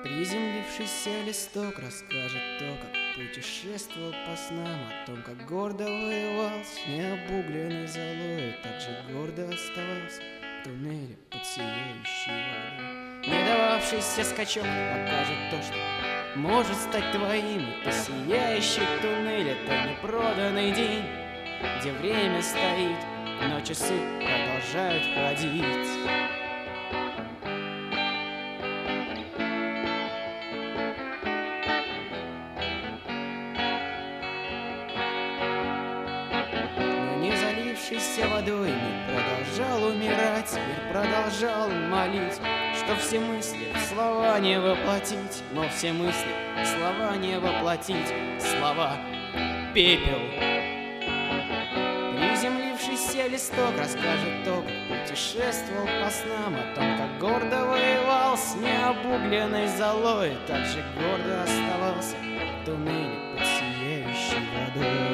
Приземлившийся листок расскажет то, как путешествовал по снам, о том, как гордо воевал с необугленной золой, так же гордо оставался в туннеле под сияющей водой. Не дававшийся скачок покажет то, что может стать твоим. Это сияющий туннель, это непроданный день, где время стоит, но часы продолжают ходить. Залившийся водой мир продолжал умирать, мир продолжал молить, что все мысли в слова не воплотить, но все мысли в слова не воплотить, слова пепел. Приземлившийся листок расскажет то, как путешествовал по снам, о том, как гордо воевал с необугленной золой, так же гордо оставался в туннеле под сияющей водой.